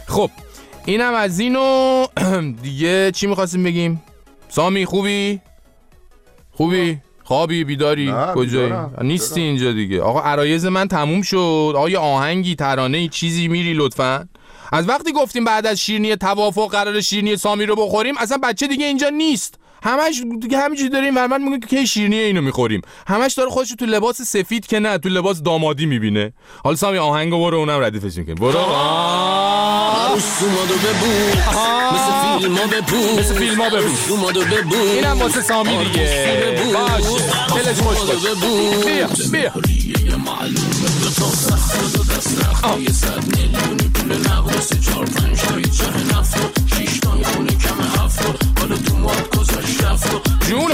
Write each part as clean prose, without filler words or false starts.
خب اینم از اینو دیگه چی می‌خواستیم بگیم؟ سامی خوبی؟ خوابی بیداری؟ کجایی؟ نیستی اینجا دیگه. آقا عرایض من تموم شد. آقا یه آهنگی ترانه‌ای چیزی میری لطفاً؟ از وقتی گفتیم بعد از شیرینی توافق قرار شیرینی سامی رو بخوریم اصلا بچه دیگه اینجا نیست. همش دیگه همینجوری داریم ورمن میگه که شیرینی اینو میخوریم. همش داره خودشو تو لباس سفید که نه تو لباس دامادی میبینه. حالا سامی آهنگو برو اونم ردیفش میکنیم. برو مثل فیلما ببو اینم واسه سامی دیگه. باشه دلش خوش باشه. بیا جونو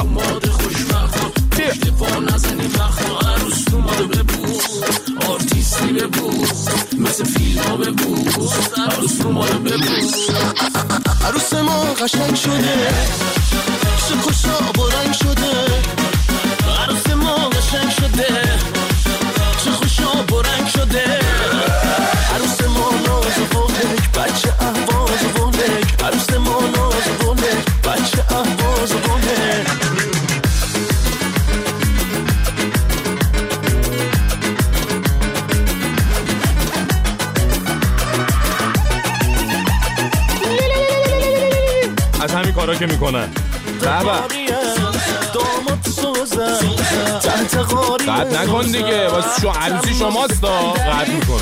عروس ما قشنگ شده شکوشا برنگ شده عروس ما قشنگ شده شکوشا برنگ شده عروس ما ناز و ولک بچه اهواز و ولک عروس ما ناز و ولک بچه اهواز و ولک از همین کارا که میکنن قد نکن دیگه واسه شو عروسی شماست دا قد میکن.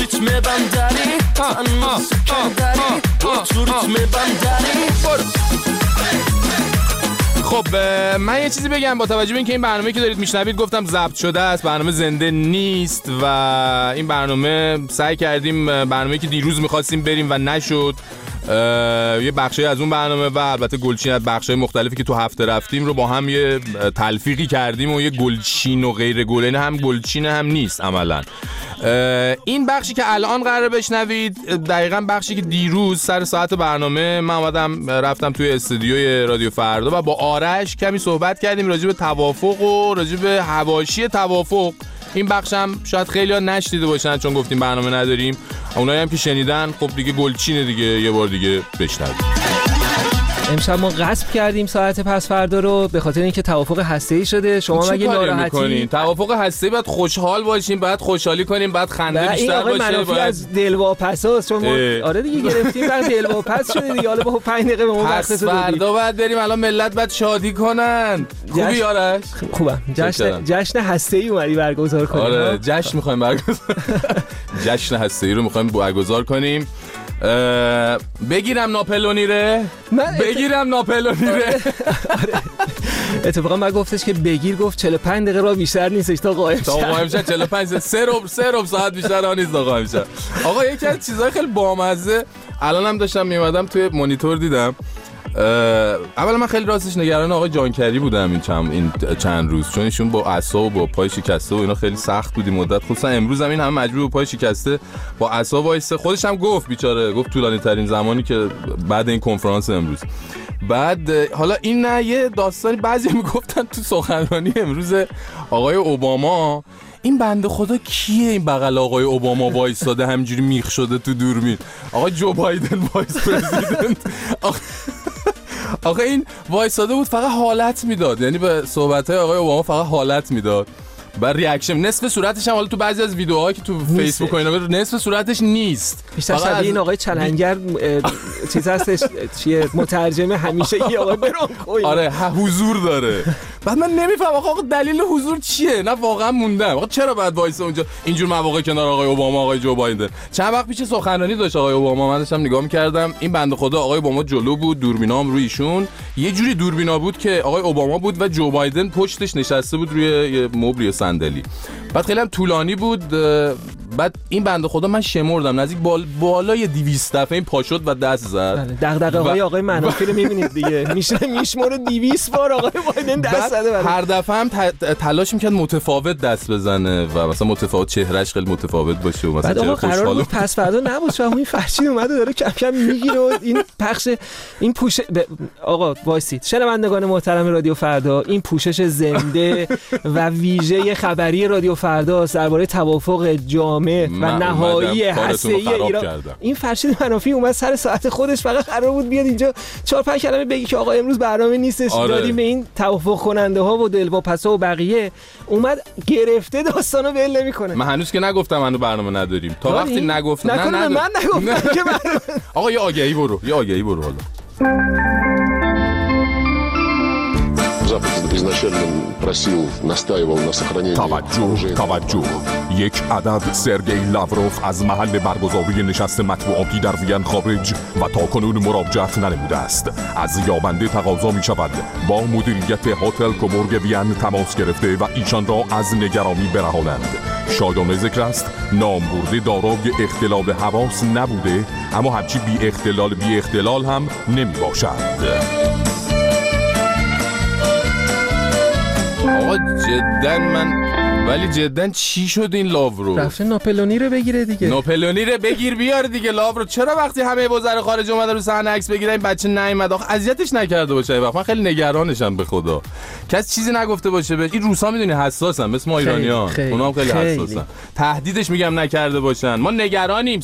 خب من یه چیزی بگم با توجه به اینکه این برنامه که دارید میشنوید گفتم ضبط شده است، برنامه زنده نیست و این برنامه سعی کردیم برنامه‌ای که دیروز می‌خواستیم بریم و نشد یه بخشی از اون برنامه و البته گلچین از بخشای مختلفی که تو هفته رفتیم رو با هم یه تلفیقی کردیم و یه گلچین و غیر گلچین هم گلچین هم نیست عملاً. این بخشی که الان قراره بشنوید دقیقاً بخشی که دیروز سر ساعت برنامه من اومدم رفتم توی استودیوی رادیو فردا و با آرش کمی صحبت کردیم راجع به توافق و راجع به حواشی توافق. این بخشم شاید خیلی‌ها نشنیده باشن چون گفتیم برنامه نداریم. اونایی هم که شنیدن خب دیگه گلچینه دیگه یه بار دیگه بشنوید. امشب ما غصب کردیم ساعت پس فردا رو به خاطر اینکه توافق هسته‌ای شده. شما مگه ناراحتی؟ توافق هسته‌ای باید خوشحال باشیم، باید خوشحالی کنیم، باید خنده بیشتر باشه. باید از دلواپساست چون ما آره دیگه گرفتیم بعد دلواپس شده دیگه. حالا با 5 دقیقه به ما وقت دادید. فردا بعد بریم الان ملت بعد شادی کنن. خوبی آرش؟ خوبم. جشن هسته‌ای اومدی برگزار کنیم. آره جشن می‌خوایم برگزار. جشن هسته‌ای رو می‌خوایم برگزار کنیم. بگیرم ناپلونی ره. اتفاقا من گفتش که بگیر گفت 45 دقیقه راه بیشتر نیستش تا قائم شه 45 3 ربع ساعت بیشتر راه نیست تا قائم شه. آقا یکی از چیزای خیلی بامزه الانم داشتم میومدم توی مانیتور دیدم. اولا من خیلی راستش نگران آقای جانکری بودم این چند روز چون ایشون با عصا و با پای شکسته و اینا خیلی سخت بودی مدت، خصوصا امروز هم این همه مجبور با پای شکسته با عصا وایسه. خودش هم گفت بیچاره، گفت طولانی ترین زمانی که بعد این کنفرانس امروز. بعد حالا این نه یه داستانی بعضی میگفتن تو سخنرانی امروز آقای اوباما این بنده خدا کیه این بغل آقای اوباما وایساده همینجوری میخ شده تو دوربین؟ آقای جو بایدن وایس پرزیدنت. آقا این وایساده بود فقط حالت میداد، یعنی به صحبت‌های آقای اوباما فقط حالت میداد. بر ریاکشن نصف صورتش هم حالا تو بعضی از ویدیوهایی که تو فیسبوک و اینا نصف صورتش نیست. بیشتر شبیه این آقای چلنگر چیز هستش چیه مترجم همیشه یه آقای برانکوی. آره حضور داره. بعد من نمیفهمم آقا دلیل حضور چیه؟ نه واقعا موندم آقا چرا باید وایسه اونجا اینجور مواقع کنار آقای اوباما آقای جو بایدن؟ چند وقت پیش سخنرانی داشت آقای اوباما، من داشتم نگاه می‌کردم این بنده خدا آقای اوباما جلو بود، دوربینام روی ایشون، یه جوری دوربینا بود که آقای اوباما بود و جو بایدن پشتش نشسته بود روی یه مبل صندلی. بعد خیلی هم طولانی بود. بعد این بنده خدا من شمردم نزدیک بالای 200 دفعه این پا شد و دست زد. دغدغه‌های آقای منافی رو می‌بینید دیگه. میشمره 200 بار آقای بایدن دست زده. هر دفعه هم تلاش می‌کرد متفاوت دست بزنه و مثلا متفاوت چهرهش خیلی متفاوت باشه و مثلا قرار بود پس فردا نبود شما این فرشید اومده داره کم کم میگیره و این پخش این پوش آقا وایسید شنوندگان محترم رادیو فردا، این پوشش زنده و ویژه خبری رادیو فردا درباره توافق برنامه و نهایی هسته‌ای ایران. این فرشید منافی اومد سر ساعت خودش، فقط قرار بود بیاد اینجا 4-5 کلمه بگی که آقا امروز برنامه نیستش. دادیم به این توافق کننده ها و دلواپسا و بقیه، اومد گرفته داستانو ول نمیکنه. من هنوز که نگفتم هنوز برنامه نداریم تا وقتی نگفتم. من نگفتم که آقا یه آگهی برو حالا. توجه یک عدد سرگئی لاوروف از محل برگزاری نشست مطبوعاتی در وین خارج و تاکنون مراجعت ننموده است. از یابنده تقاضا می شود با مدیریت هتل کوبورگ وین تماس گرفته و ایشان را از نگرانی برهانند. شایان ذکر است نام برده دارای اختلال حواس نبوده، اما همچی بی اختلال هم نمی باشد. آقا جدن چی شد این لاورو؟ رفته ناپلونی رو بگیره دیگه. ناپلونی رو بگیر بیار دیگه لاورو. چرا وقتی همه وزرا خارجه اومدن رو صحنه عکس بگیرن این بچه نیومد؟ آخه اذیتش نکرده باشه. من خیلی نگرانشم به خدا. کسی چیزی نگفته باشه به این روسا میدونی حساسن مثل ما ایرانیان. اونا هم خیلی حساسن. تهدیدش میگم نکرده باشن. ما نگرانیم.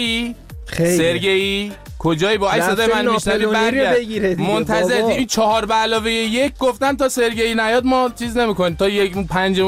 سرگئی کجایی با عکس صدای من میشنوی برگرد منتظر این 4+1 گفتن تا سرگئی نیاد ما چیز نمیکنیم تا 1.5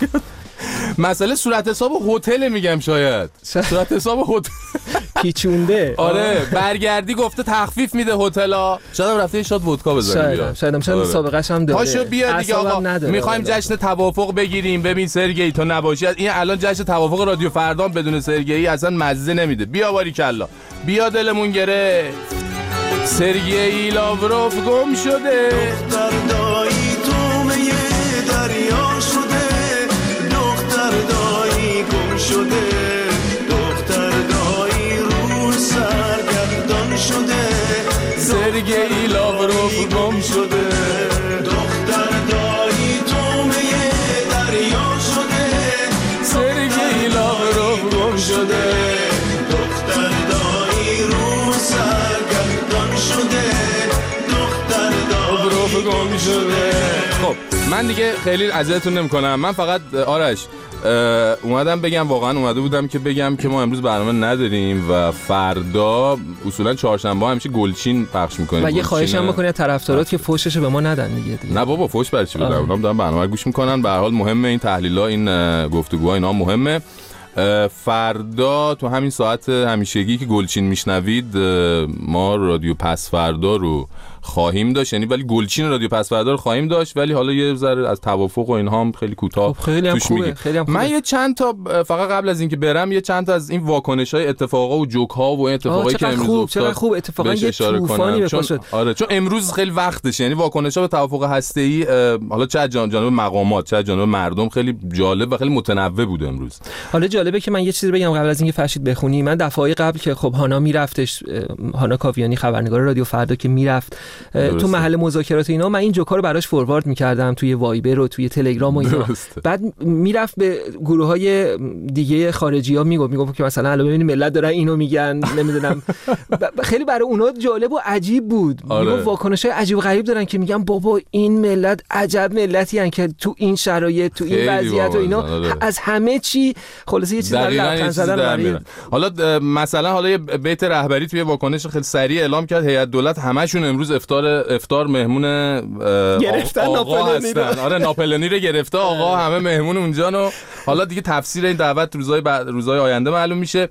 مسئله صورت حساب هتل میگم شاید صورت حساب هتل پیچونده. آره برگردی گفته تخفیف میده هتل‌ها. شاید رفته شات ودکا بزنه. شاید سابقه‌اش هم داره. پاشو بیا دیگه آقا میخوایم جشن توافق بگیریم. ببین سرگئی تو نباشی این الان جشن توافق رادیو فردان بدون سرگئی اصلا مزه نمیده. بیا باریکلا بیا دلمون گرفت. سرگئی لاوروف گم شده. دختر دایی تو می دریا شده. دختر دایی گم شده. دختر دایی رو سرگردان شده. سرگئی لاوروف گم شده. دختر دایی تو می دریا شده. سرگئی لاوروف گم شده. دختر دایی رو سرگردان شده. دختر دایی گم شده. خب من دیگه خیلی اذیتتون نمی‌کنم. من فقط آرش اومدم بگم، واقعا اومده بودم که بگم که ما امروز برنامه نداریم و فردا اصولا چهارشنبه همیشه گلچین پخش می‌کنیم. و یه خواهش هم بکنید طرفدارات که فوشش به ما ندن دیگه. نه بابا فوش برای چی بدم؟ اونا دارن برنامه رو گوش می‌کنن. به هر حال مهمه این تحلیل‌ها، این گفتگوها اینا مهمه. فردا تو همین ساعت همیشگی که گلچین میشنوید ما رادیو پس فردا رو خواهیم داشت، یعنی ولی گلچین رادیو پس فردا رو خواهیم داشت ولی حالا یه ذره از توافق و اینها هم خیلی کوتاه توش میگیم. من یه چند تا فقط قبل از اینکه برم یه چند تا از این واکنش‌های اتفاقا و جوک‌ها و این اتفاقایی که امروز افتاد چقدر خوب اتفاقا یه طوفانی به پا شد. آره چون امروز خیلی وقتشه، یعنی واکنش‌ها به توافق هسته‌ای حالا چه جانب مقامات چه جانب مردم خیلی جالب و خیلی متنوع بود امروز. حالا جالبه که من یه چیزی بگم قبل از اینکه فرشید بخونی. من دفعه قبل که خب هانا میرفتش، هانا کاویانی خبرنگار رادیو فردا که میرفت تو محل مذاکرات اینا، من این جوکا رو براش فوروارد می‌کردم توی وایبر و توی تلگرام و اینا. بعد میرفت به گروه‌های دیگه خارجی‌ها میگفت که مثلا الان ببینید ملت دارن اینو میگن نمیدونم. خیلی برای اونها جالب و عجیب بود. میگفت واکنش‌های عجیب و غریب دارن که میگن بابا این ملت عجب ملتی ان که تو این شرایط تو این وضعیت و اینا از همه چی خلاصه یه چیز لبخند زدن. حالا مثلا حالا یه بیت رهبری توی واکنش خیلی سریع اعلام کرد هیئت دولت همشون امروز افطار مهمون گرفتن ناپلونی رو. آره ناپلونی رو گرفته آقا، همه مهمون اونجا. حالا دیگه تفسیر این دعوت روزهای آینده معلوم میشه.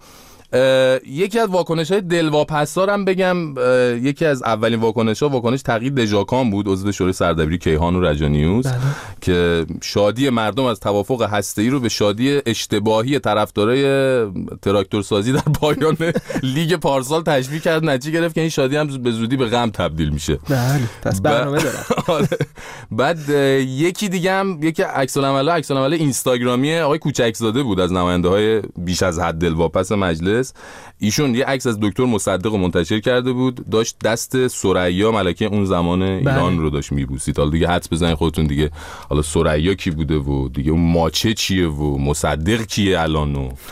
یکی از واکنش‌های دلواپسا هم بگم، یکی از اولین واکنش تقی دژاکان بود، عضو شورای سردبیری کیهان و رجانیوز که شادی مردم از توافق هسته‌ای رو به شادی اشتباهی طرفدارای تراکتورسازی در پایان لیگ پارسال تشبیه کرد، نتیجه گرفت که این شادی هم به زودی به غم تبدیل میشه. بله پس برنامه دارم. بعد یکی دیگه هم یکی عکس العمل اینستاگرامی آقای کوچکزاده بود از نماینده‌های بیش از حد دلواپس مجلس. ایشون یه عکس از دکتر مصدق رو منتشر کرده بود، داشت دست ثریا ملکه اون زمان ایران رو داشت میبوسید. حالا دیگه حدس بزنید خودتون دیگه، حالا ثریا کی بوده و دیگه اون ماچه چیه و مصدق کیه الان و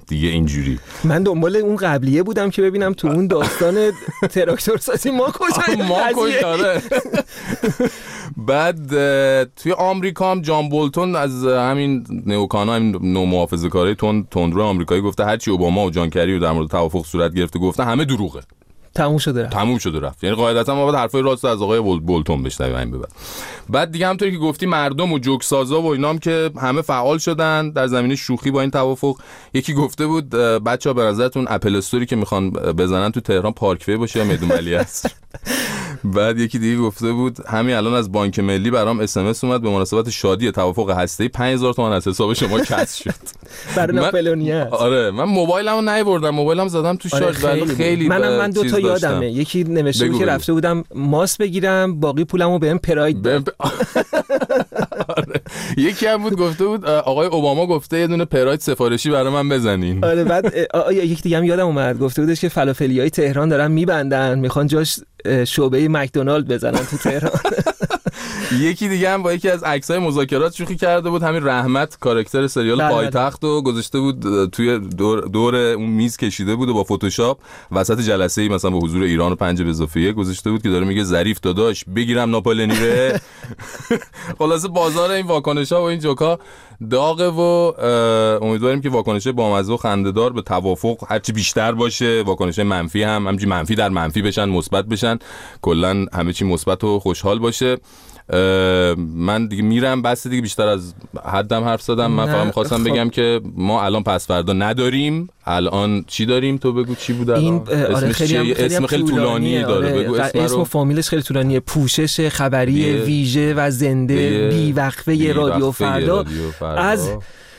دیگه اینجوری. من دنبال اون قبلیه بودم که ببینم تو اون داستان تراکتور سازی ما کجا. بعد توی آمریکا هم جان بولتون از همین نئوکانا، همین نومحافظه‌کارای تندرو آمریکایی گفته هرچی اوباما و جان کری رو در مورد توافق صورت گرفته گفته همه دروغه. تموم شده رفت. یعنی قاعدتا ما باید حرفای راست از آقای بولتون بشنویم این بعد دیگه همونطوری که گفتی مردم و جوک سازا و اینام که همه فعال شدن در زمینه شوخی با این توافق. یکی گفته بود بچه‌ها به نظرتون اپل استوری که میخوان بزنن تو تهران پارکوی باشه یا میدون علیعصر؟ بعد یکی دیگه گفته بود همین الان از بانک ملی برام SMS اومد به مناسبت شادی توافق هسته‌ای 5000 تومان از حساب شما کسر شد. برای ناپلونیه. آره من موبایلمو نیاوردم، موبایلم زدم تو شارژ. ولی خیلی من دو تا یادمه. یکی نوشته بود که رفته بودم ماس بگیرم باقی پولمو بهم پراید داد. آره. یکی هم بود گفته بود آقای اوباما گفته یه دونه پراید سفارشی برای من بزنین. آره بعد یکی دیگه هم یادم اومد گفته بودش که فلافلیای تهران دارن میبندن میخوان جاش شعبه مکدونالد بزنن تو تهران. یکی دیگه هم با یکی از عکسای مذاکرات شوخی کرده بود. همین رحمت کاراکتر سریال پایتخت رو گذاشته بود توی دور اون میز کشیده بود و با فتوشاپ وسط جلسه‌ای مثلا با حضور ایران و 5 به اضافه 1 گذاشته بود که داره میگه ظریف داداش بگیرم ناپلئونی ره. خلاص بازار این واکنش‌ها و این جوکا داغه و امیدواریم که واکنش‌های بامزه و خنده‌دار به توافق هرچی بیشتر باشه، واکنش‌های منفی هم همینجوری منفی در منفی بشن، مثبت بشن، کلا همه چی مثبت و خوشحال باشه. من دیگه میرم، بس دیگه بیشتر از حدم حرف زدم. من فقط می‌خواستم بگم که ما الان پس فردا نداریم. الان چی داریم؟ تو بگو چی بود الان؟ اسم خیلی طولانیه داره. بگو اسم و فامیلش خیلی طولانیه. پوشش خبری ویژه و زنده بی‌وقفه رادیو فردا از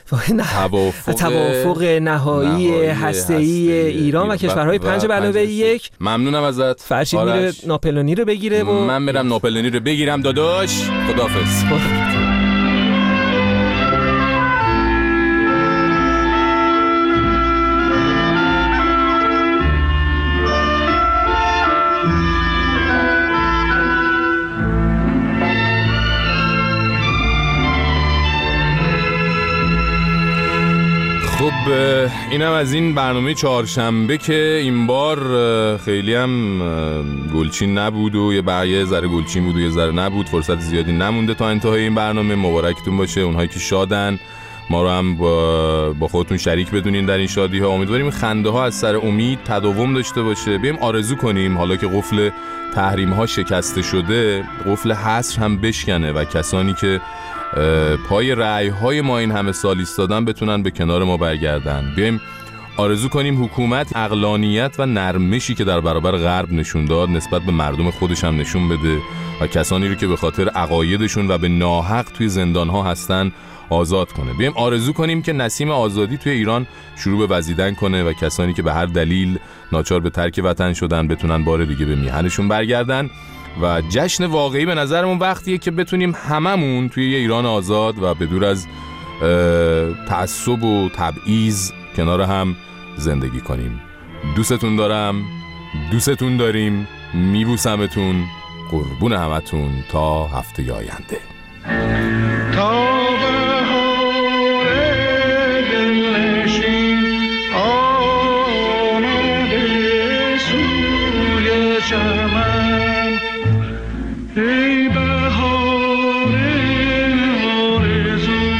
توافق نهایی هسته‌ای ایران و کشورهای 5+1. ممنونم ازت. فرشید میره ناپلئونی رو بگیره و من میرم ناپلئونی رو بگیرم داداش. خداحافظ. خب اینم از این برنامه چهارشنبه که این بار خیلی هم گلچین نبود و یه ذره گلچین بود و یه ذره نبود. فرصت زیادی نمونده تا انتهای این برنامه. مبارکتون باشه اونهایی که شادن. ما رو هم با خودتون شریک بدونین در این شادی ها. امیدواریم خنده ها از سر امید تداوم داشته باشه. بیایم آرزو کنیم حالا که قفل تحریم ها شکسته شده قفل حصر هم بشکنه و کسانی که پای رأی‌های ما این همه سال ایستادن بتونن به کنار ما برگردن. بیایم آرزو کنیم حکومت عقلانیت و نرمشی که در برابر غرب نشون داد نسبت به مردم خودش هم نشون بده و کسانی رو که به خاطر عقایدشون و به ناحق توی زندان‌ها هستن آزاد کنه. بیایم آرزو کنیم که نسیم آزادی توی ایران شروع به وزیدن کنه و کسانی که به هر دلیل ناچار به ترک وطن شدن بتونن بار دیگه به میهنشون برگردن. و جشن واقعی به نظرمون وقتیه که بتونیم هممون توی یه ایران آزاد و بدور از تعصب و تبعیض کنار هم زندگی کنیم. دوستتون دارم، دوستتون داریم، میبوسمتون، قربون همتون تا هفته آینده. ای بهار آرزو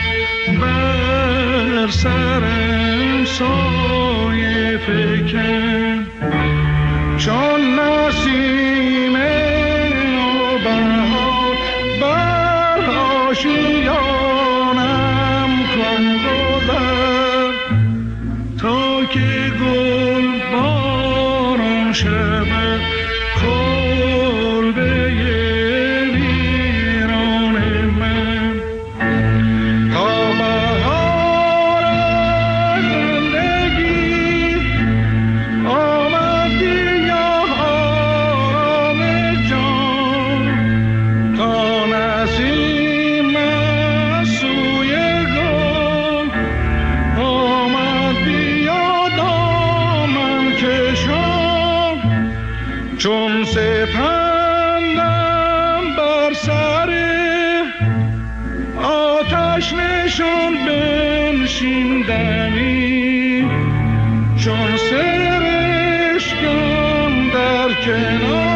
بر سرم سایه فکن چون نسیم بهار بر آشیانم کن گذر تا که گل باران شود چون سپندم بر سر آتش نشان بنشیندنی کنار